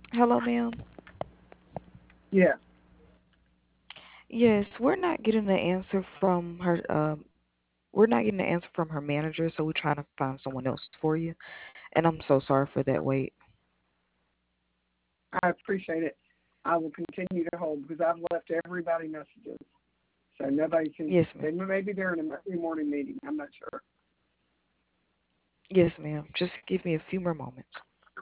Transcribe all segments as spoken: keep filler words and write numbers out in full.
Hello, ma'am. Yeah, Yes, we're not getting an answer from her. Um, we're not getting an answer from her manager, so we're trying to find someone else for you. And I'm so sorry for that wait. I appreciate it. I will continue to hold because I've left everybody messages. So nobody seems, Yes, ma'am. they, maybe they're in a mo- morning meeting. I'm not sure. Yes, ma'am. Just give me a few more moments.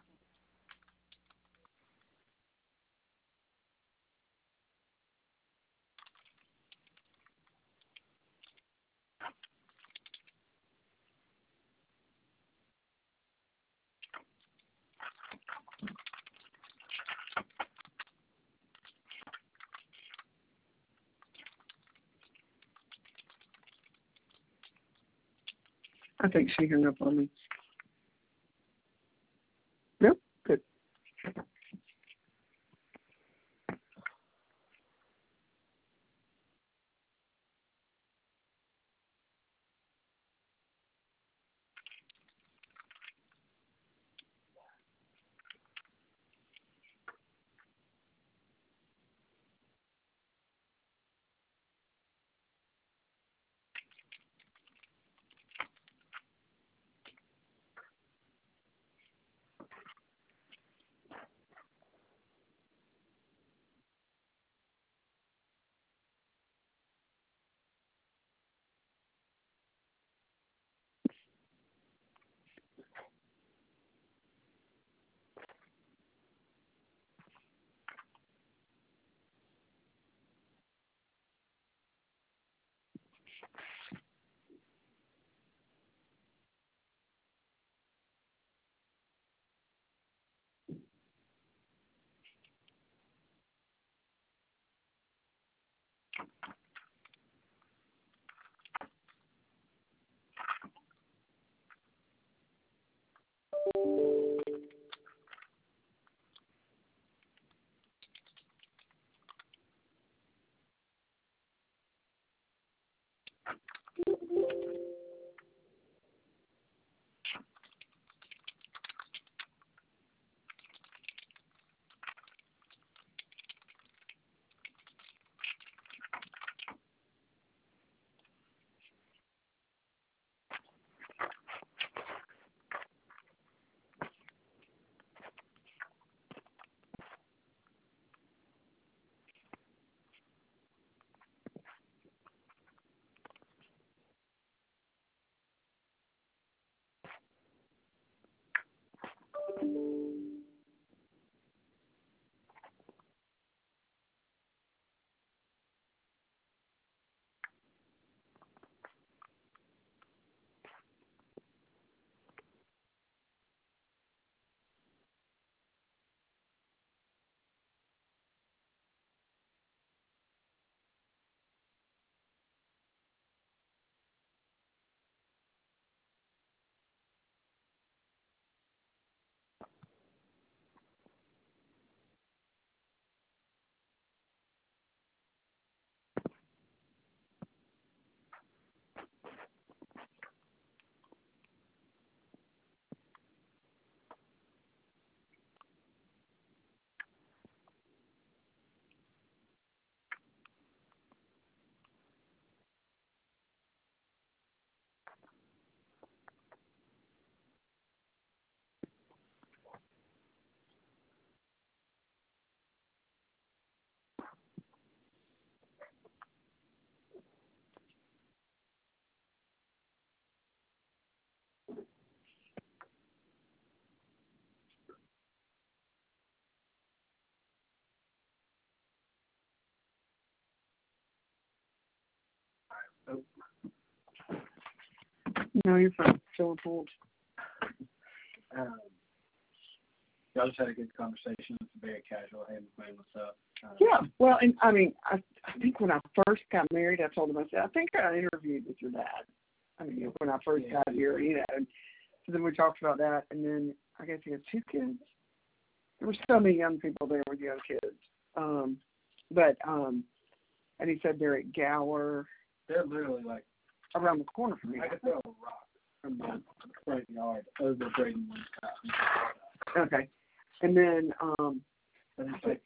I think she hung up on me. Nope, good. Oh, no, you're fine. Still on hold. Um, y'all just had a good conversation. It's very casual. Hey, McQueen, what's up? Uh, Yeah, well, and I mean, I, I think when I first got married, I told him, I said, I think I interviewed with your dad. I mean, when I first yeah. got here, you know, and so then we talked about that, and then I guess he has two kids. There were so many young people there with young kids. Um, but, um, and he said they're at Gower, They're literally like, around the corner from me. I could throw a rock from the front yard over Braden Wood's house. Okay. And then, um, I didn't say